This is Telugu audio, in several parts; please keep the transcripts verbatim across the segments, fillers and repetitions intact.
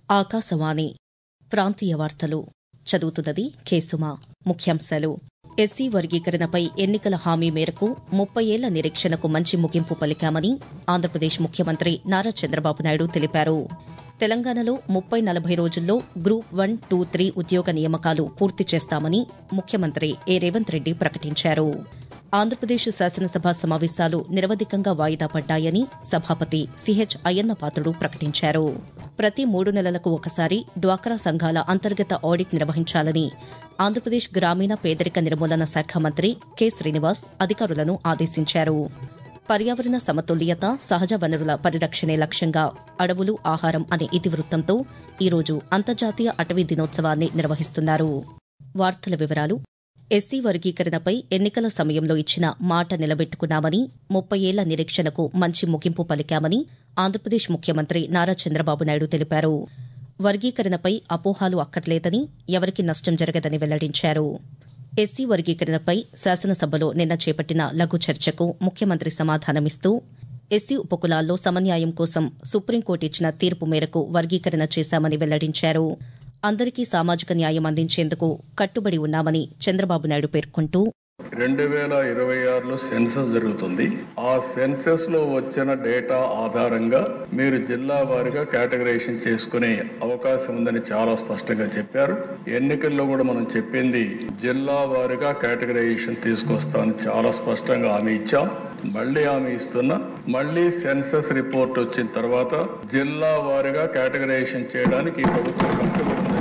ఆకాశవాణి ప్రాంతీయ వార్తలు చదువుతున్నది కేసుమా. ముఖ్యాంశాలు: ఎస్సీ వర్గీకరణపై ఎన్నికల హామీ మేరకు ముప్పై ఏళ్ల నిరీక్షణకు మంచి ముగింపు పలికామని ఆంధ్రప్రదేశ్ ముఖ్యమంత్రి నారా చంద్రబాబు నాయుడు తెలిపారు. తెలంగాణలో ముప్పై నలభై రోజుల్లో గ్రూప్ వన్ టూ త్రీ ఉద్యోగ నియామకాలు పూర్తి చేస్తామని ముఖ్యమంత్రి ఏ రేవంత్ రెడ్డి ప్రకటించారు. ఆంధ్రప్రదేశ్ శాసనసభ సమావేశాలు నిరవధికంగా వాయిదా పడ్డాయని సభాపతి సిహెచ్ అయ్యన్నపాత్రుడు ప్రకటించారు. ప్రతి మూడు నెలలకు ఒకసారి డ్వాక్రా సంఘాల అంతర్గత ఆడిట్ నిర్వహించాలని ఆంధ్రప్రదేశ్ గ్రామీణ పేదరిక నిర్మూలన శాఖ మంత్రి కె శ్రీనివాస్ అధికారులను ఆదేశించారు. పర్యావరణ సమతుల్యత, సహజ వనరుల పరిరక్షణే లక్ష్యంగా అడవులు ఆహారం అనే ఇతివృత్తంతో ఈరోజు అంతర్జాతీయ అటవీ దినోత్సవాన్ని నిర్వహిస్తున్నారు. వార్తల వివరాలు: ఎస్సీ వర్గీకరణపై ఎన్నికల సమయంలో ఇచ్చిన మాట నిలబెట్టుకున్నామని, ముప్పై ఏళ్ల నిరీక్షణకు మంచి ముగింపు పలికామని ఆంధ్రప్రదేశ్ ముఖ్యమంత్రి నారా చంద్రబాబు నాయుడు తెలిపారు. వర్గీకరణపై అపోహాలు అక్కర్లేదని, ఎవరికి నష్టం జరగదని వెల్లడించారు. ఎస్సీ వర్గీకరణపై శాసనసభలో నిన్న చేపట్టిన లఘు చర్చకు ముఖ్యమంత్రి సమాధానమిస్తూ ఎస్సీ ఉపకులాల్లో సమన్యాయం కోసం సుప్రీంకోర్టు ఇచ్చిన తీర్పు మేరకు వర్గీకరణ చేశామని వెల్లడించారు. అందరికీ సామాజిక న్యాయం అందించేందుకు కట్టుబడి ఉన్నామని చంద్రబాబు నాయుడు పేర్కొంటూ, రెండు వేల ఇరవై ఆరులో సెన్సస్ జరుగుతుంది. ఆ సెన్సస్ లో వచ్చిన డేటా ఆధారంగా మీరు జిల్లా వారీగా కేటగరైజేషన్ చేసుకునే అవకాశం ఉందని చాలా స్పష్టంగా చెప్పారు. ఎన్నికల్లో కూడా మనం చెప్పింది జిల్లా వారీగా కేటగరైజేషన్ తీసుకొస్తామని చాలా స్పష్టంగా హామీ ఇచ్చాం. మళ్లీ హామీ ఇస్తున్నా, మళ్లీ సెన్సస్ రిపోర్ట్ వచ్చిన తర్వాత జిల్లా వారీగా కేటగరైజేషన్ చేయడానికి ఈ ప్రభుత్వం కట్టుబడి ఉందని.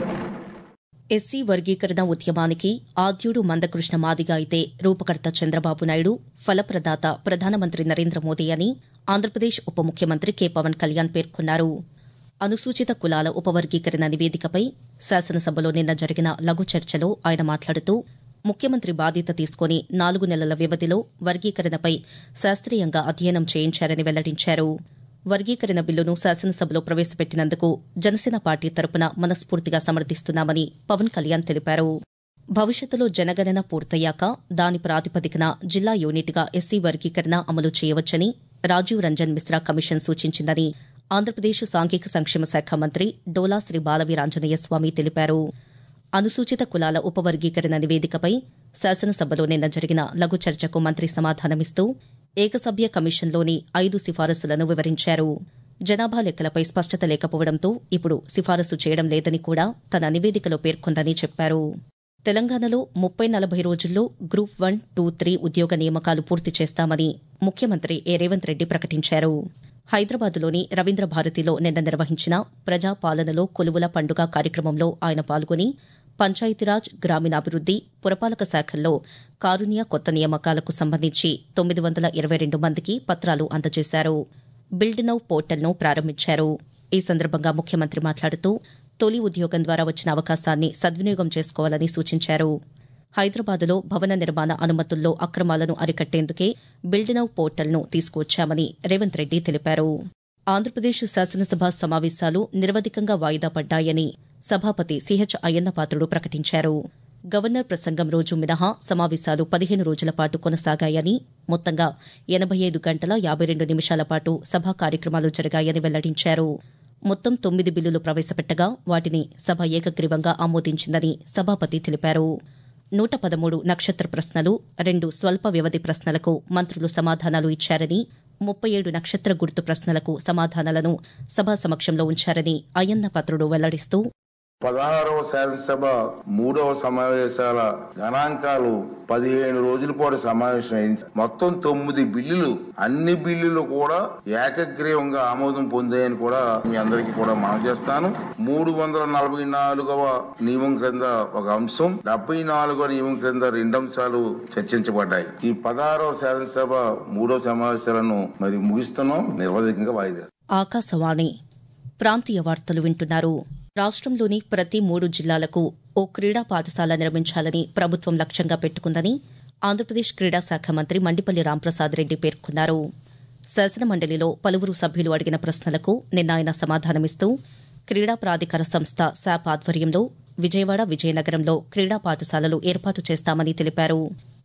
ఎస్సీ వర్గీకరణ ఉద్యమానికి ఆద్యుడు మందకృష్ణ మాదిగ అయితే రూపకర్త చంద్రబాబు నాయుడు, ఫలప్రదాత ప్రధానమంత్రి నరేంద్ర మోదీ అని ఆంధ్రప్రదేశ్ ఉప ముఖ్యమంత్రి కె పవన్ కళ్యాణ్ పేర్కొన్నారు. అనుసూచిత కులాల ఉపవర్గీకరణ నివేదికపై శాసనసభలో నిన్న జరిగిన లఘు చర్చలో ఆయన మాట్లాడుతూ, ముఖ్యమంత్రి బాధ్యత తీసుకుని నాలుగు నెలల వ్యవధిలో వర్గీకరణపై శాస్త్రీయంగా అధ్యయనం చేయించారని వెల్లడించారు. వర్గీకరణ బిల్లును శాసనసభలో ప్రవేశపెట్టినందుకు జనసేన పార్టీ తరపున మనస్ఫూర్తిగా సమర్థిస్తున్నామని పవన్ కళ్యాణ్ తెలిపారు. భవిష్యత్తులో జనగణన పూర్తయ్యాక దాని ప్రాతిపదికన జిల్లా యూనిట్గా ఎస్సీ వర్గీకరణ అమలు చేయవచ్చని రాజీవ్ రంజన్ మిశ్రా కమిషన్ సూచించిందని ఆంధ్రప్రదేశ్ సాంఘిక సంక్షేమ శాఖ మంత్రి డోలా శ్రీ బాలవీరాంజనేయ స్వామి తెలిపారు. అనుసూచిత కులాల ఉపవర్గీకరణ నివేదికపై శాసనసభలో నిన్న జరిగిన లఘు చర్చకు మంత్రి సమాధానమిస్తూ ఏకసభ్య కమిషన్లోని ఐదు సిఫారసులను వివరించారు. జనాభా లెక్కలపై స్పష్టత లేకపోవడంతో ఇప్పుడు సిఫారసు చేయడం లేదని కూడా తన నివేదికలో పేర్కొందని చెప్పారు. తెలంగాణలో ముప్పై నలభై రోజుల్లో గ్రూప్ వన్ టూ త్రీ ఉద్యోగ నియామకాలు పూర్తి చేస్తామని ముఖ్యమంత్రి ఏ రేవంత్ రెడ్డి ప్రకటించారు. హైదరాబాద్లోని రవీంద్ర భారతిలో నిన్న నిర్వహించిన ప్రజాపాలనలో కొలువుల పండుగ కార్యక్రమంలో ఆయన పాల్గొని పంచాయతీరాజ్, గ్రామీణాభివృద్ది, పురపాలక శాఖల్లో కారుణ్య కొత్త నియామకాలకు సంబంధించి తొమ్మిది వందల ఇరవై రెండు మందికి పత్రాలు అందజేశారు. బిల్డ్ నౌ పోర్టల్ను ప్రారంభించారు. ఈ సందర్భంగా ముఖ్యమంత్రి మాట్లాడుతూ, తొలి ఉద్యోగం ద్వారా వచ్చిన అవకాశాన్ని సద్వినియోగం చేసుకోవాలని సూచించారు. హైదరాబాద్లో భవన నిర్మాణ అనుమతుల్లో అక్రమాలను అరికట్టేందుకే బిల్డ్ నౌ పోర్టల్ను తీసుకువచ్చామని రేవంత్ రెడ్డి తెలిపారు. ఆంధ్రప్రదేశ్ శాసనసభ సమావేశాలు నిరవధికంగా వాయిదా పడ్డాయని సభాపతి సిహెచ్ అయ్యన్నపాత్రుడు ప్రకటించారు. గవర్నర్ ప్రసంగం రోజు మినహా సమావేశాలు పదిహేను రోజుల పాటు కొనసాగాయని, మొత్తంగా ఎనబై ఐదు గంటల యాబై రెండు నిమిషాల పాటు సభా కార్యక్రమాలు జరిగాయని వెల్లడించారు. మొత్తం తొమ్మిది బిల్లులు ప్రవేశపెట్టగా వాటిని సభ ఏకగ్రీవంగా ఆమోదించిందని సభాపతి తెలిపారు. నూట పదమూడు నక్షత్ర ప్రశ్నలు, రెండు స్వల్ప వ్యవధి ప్రశ్నలకు మంత్రులు సమాధానాలు ఇచ్చారని, ముప్పై ఏడు నక్షత్ర గుర్తు ప్రశ్నలకు సమాధానాలను సభా సమక్షంలో ఉంచారని అయ్యన్నపాత్రుడు వెల్లడిస్తూ, పదహారవ శాసనసభ మూడవ సమావేశాల గణాంకాలు పదిహేను రోజుల పాటు సమావేశమైంది. మొత్తం తొమ్మిది బిల్లులు, అన్ని బిల్లులు కూడా ఏకగ్రీవంగా ఆమోదం పొందాయని కూడా మీ అందరికీ కూడా మనం చేస్తాను. మూడు వందల నలభై నాలుగవ నియమం క్రింద ఒక అంశం, డెబ్బై నాలుగవ నియమం క్రింద రెండు అంశాలు చర్చించబడ్డాయి. ఈ పదహారవ శాసనసభ మూడవ సమావేశాలను మరి ముగిస్తున్నాం, నిరవధికంగా వాయిదా. ఆకాశవాణి ప్రాంతీయ వార్తలు వింటున్నారు. రాష్ట్రంలోని ప్రతి మూడు జిల్లాలకు ఓ క్రీడా పాఠశాల నిర్మించాలని ప్రభుత్వం లక్ష్యంగా పెట్టుకుందని ఆంధ్రప్రదేశ్ క్రీడా శాఖ మంత్రి మండిపల్లి రాంప్రసాద్ రెడ్డి పేర్కొన్నారు. శాసనమండలిలో పలువురు సభ్యులు అడిగిన ప్రశ్నలకు నిన్న ఆయన సమాధానమిస్తూ, క్రీడా ప్రాధికార సంస్థ శాప్ ఆధ్వర్యంలో విజయవాడ, విజయనగరంలో క్రీడా పాఠశాలలు ఏర్పాటు చేస్తామని తెలిపారు.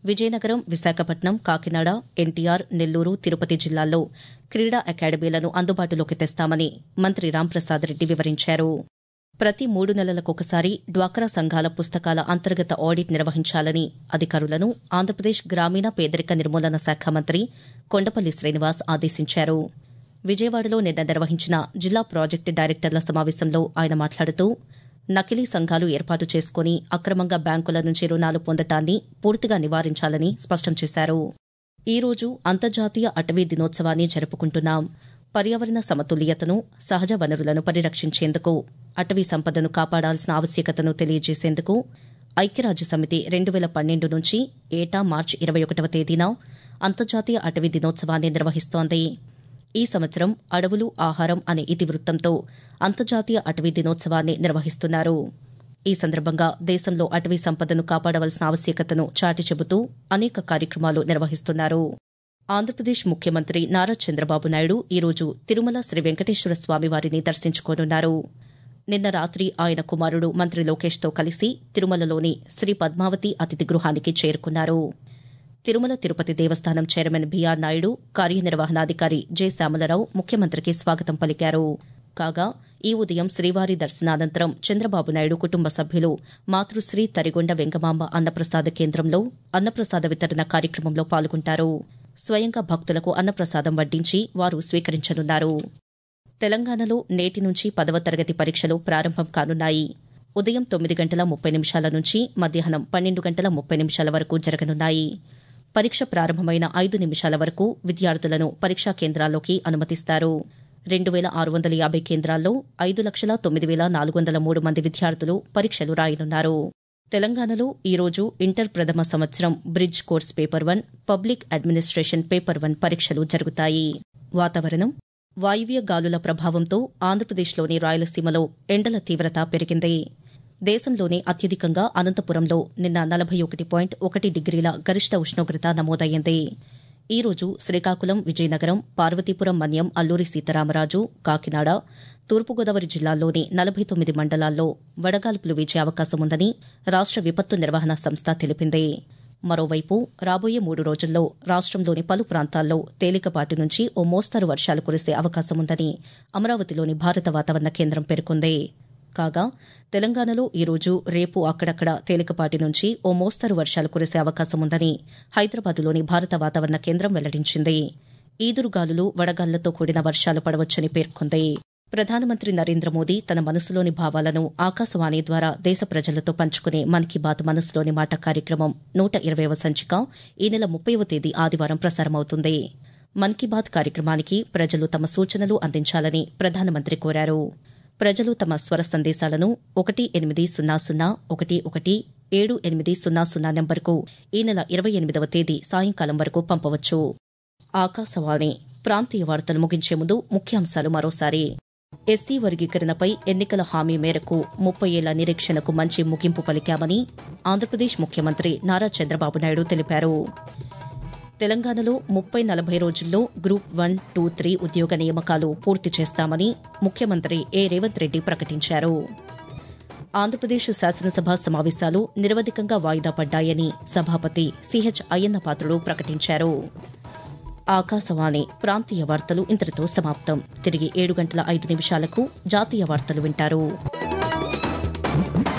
విజయనగరం, విశాఖపట్నం, కాకినాడ, ఎన్టీఆర్, నెల్లూరు, తిరుపతి జిల్లాల్లో క్రీడా అకాడమీలను అందుబాటులోకి తెస్తామని మంత్రి రాంప్రసాద్ రెడ్డి వివరించారు. ప్రతి మూడు నెలలకొకసారి డ్వాక్రా సంఘాల పుస్తకాల అంతర్గత ఆడిట్ నిర్వహించాలని అధికారులను ఆంధ్రప్రదేశ్ గ్రామీణ పేదరిక నిర్మూలన శాఖ మంత్రి కొండపల్లి శ్రీనివాస్ ఆదేశించారు. విజయవాడలో నిన్న నిర్వహించిన జిల్లా ప్రాజెక్టు డైరెక్టర్ల సమావేశంలో ఆయన మాట్లాడుతూ నకిలీ సంఘాలు ఏర్పాటు చేసుకుని అక్రమంగా బ్యాంకుల నుంచి రుణాలు పొందటాన్ని పూర్తిగా నివారించాలని స్పష్టం చేశారు. ఈ రోజు అంతర్జాతీయ అటవీ దినోత్సవాన్ని జరుపుకుంటున్నాం. పర్యావరణ సమతుల్యతను, సహజ వనరులను పరిరక్షించేందుకు, అటవీ సంపదను కాపాడాల్సిన ఆవశ్యకతను తెలియజేసేందుకు ఐక్యరాజ్యసమితి రెండు వేల పన్నెండు నుంచి ఏటా మార్చి ఇరవై ఒకటవ తేదీన అంతర్జాతీయ అటవీ దినోత్సవాన్ని నిర్వహిస్తోంది. ఈ సంవత్సరం అడవులు ఆహారం అనే ఇతివృత్తంతో అంతర్జాతీయ అటవీ దినోత్సవాన్ని నిర్వహిస్తున్నారు. ఈ సందర్భంగా దేశంలో అటవీ సంపదను కాపాడవలసిన ఆవశ్యకతను చాటి చెబుతూ అనేక కార్యక్రమాలు నిర్వహిస్తున్నారు. ఆంధ్రప్రదేశ్ ముఖ్యమంత్రి నారా చంద్రబాబు నాయుడు ఈరోజు తిరుమల శ్రీ వెంకటేశ్వర స్వామివారిని దర్శించుకోనున్నారు. నిన్న రాత్రి ఆయన కుమారుడు మంత్రి లోకేష్తో కలిసి తిరుమలలోని శ్రీ పద్మావతి అతిథి గృహానికి చేరుకున్నారు. తిరుమల తిరుపతి దేవస్థానం చైర్మన్ బీఆర్ నాయుడు, కార్యనిర్వహణాధికారి జె శ్యామలరావు ముఖ్యమంత్రికి స్వాగతం పలికారు. కాగా ఈ ఉదయం శ్రీవారి దర్శనానంతరం చంద్రబాబు నాయుడు కుటుంబ సభ్యులు మాతృశ్రీ తరిగొండ వెంగమాంబ అన్నప్రసాద కేంద్రంలో అన్నప్రసాద వితరణ కార్యక్రమంలో పాల్గొంటారు. స్వయంగా భక్తులకు అన్నప్రసాదం వడ్డించి వారు స్వీకరించనున్నారు. తెలంగాణలో నేటి నుంచి పదవ తరగతి పరీక్షలు ప్రారంభం కానున్నాయి. ఉదయం తొమ్మిది గంటల ముప్పై నిమిషాల నుంచి మధ్యాహ్నం పన్నెండు గంటల ముప్పై నిమిషాల వరకు జరగనున్నాయి. పరీక్ష ప్రారంభమైన ఐదు నిమిషాల వరకు విద్యార్థులను పరీక్షా కేంద్రాల్లోకి అనుమతిస్తారు. రెండు వేల ఆరు వందల యాభై కేంద్రాల్లో ఐదు లక్షల తొమ్మిది వేల నాలుగు వందల మూడు మంది విద్యార్థులు పరీక్షలు రాయనున్నారు. తెలంగాణలో ఈరోజు ఇంటర్ ప్రథమ సంవత్సరం bridge course paper one, public administration paper one పరీక్షలు జరుగుతాయి. వాతావరణం. వాయువ్య గాలుల ప్రభావంతో ఆంధ్రప్రదేశ్లోని రాయలసీమలో ఎండల తీవ్రత పెరిగింది. దేశంలోనే అత్యధికంగా అనంతపురంలో నిన్న నలభై ఒకటి పాయింట్ ఒకటి డిగ్రీల గరిష్ట ఉష్ణోగ్రత నమోదయ్యింది. ఈ రోజు శ్రీకాకుళం, విజయనగరం, పార్వతీపురం మన్యం, అల్లూరి సీతారామరాజు, కాకినాడ, తూర్పుగోదావరి జిల్లాల్లోని నలభై తొమ్మిది మండలాల్లో వడగాల్పులు వీచే అవకాశముందని రాష్ట విపత్తు నిర్వహణ సంస్థ తెలిపింది. మరోవైపు రాబోయే మూడు రోజుల్లో రాష్టంలోని పలు ప్రాంతాల్లో తేలికపాటి నుంచి ఓ మోస్తరు వర్షాలు కురిసే అవకాశముందని అమరావతిలోని భారత వాతావరణ కేంద్రం పేర్కొంది. కాగా తెలంగాణలో ఈరోజు, రేపు అక్కడక్కడ తేలికపాటి నుంచి ఓ మోస్తరు వర్షాలు కురిసే అవకాశముందని హైదరాబాద్లోని భారత వాతావరణ కేంద్రం వెల్లడించింది. ఈదురుగాలులు, వడగాళ్లతో కూడిన వర్షాలు పడవచ్చని పేర్కొంది. ప్రధానమంత్రి నరేంద్ర మోదీ తన మనసులోని భావాలను ఆకాశవాణి ద్వారా దేశ ప్రజలతో పంచుకునే మన్ కీ బాత్ మనసులోని మాట కార్యక్రమం నూట ఇరవైవ సంచిక ఈ నెల ముప్పైవ తేదీ ఆదివారం ప్రసారమవుతుంది. మన్ కీ బాత్ కార్యక్రమానికి ప్రజలు తమ సూచనలు అందించాలని ప్రధానమంత్రి కోరారు. ప్రజలు తమ స్వర సందేశాలను ఒకటి ఎనిమిది సున్నా సున్నా ఒకటి ఒకటి ఏడు ఎనిమిది సున్నా సున్నా నెంబర్కు ఈ నెల ఇరవై ఎనిమిదవ తేదీ సాయంకాలం వరకు పంపవచ్చు. ఆకాశవాణి ప్రాంతీయ వార్తలు ముగించే ముందు ముఖ్యాంశాలు మరోసారి. ఎస్సీ వర్గీకరణపై ఎన్నికల హామీ మేరకు ముప్పై ఏళ్ల నిరీక్షణకు మంచి ముగింపు పలికామని ఆంధ్రప్రదేశ్ ముఖ్యమంత్రి నారా చంద్రబాబు నాయుడు తెలిపారు. తెలంగాణలో ముప్పై నలభై రోజుల్లో గ్రూప్ వన్, టూ, త్రీ ఉద్యోగ నియామకాలు పూర్తి చేస్తామని ముఖ్యమంత్రి ఏ రేవంత్ రెడ్డి ప్రకటించారు. ఆంధ్రప్రదేశ్ శాసనసభ సమావేశాలు నిరవధికంగా వాయిదా పడ్డాయని సభాపతి సిహెచ్ అయ్యన్నపాత్రుడు ప్రకటించారు. ఆకాశవాణి ప్రాంతీయ వార్తలు ఇంతటితో సమాప్తం. తిరిగి ఏడు గంటల ఐదు నిమిషాలకు జాతీయ వార్తలు వింటారు.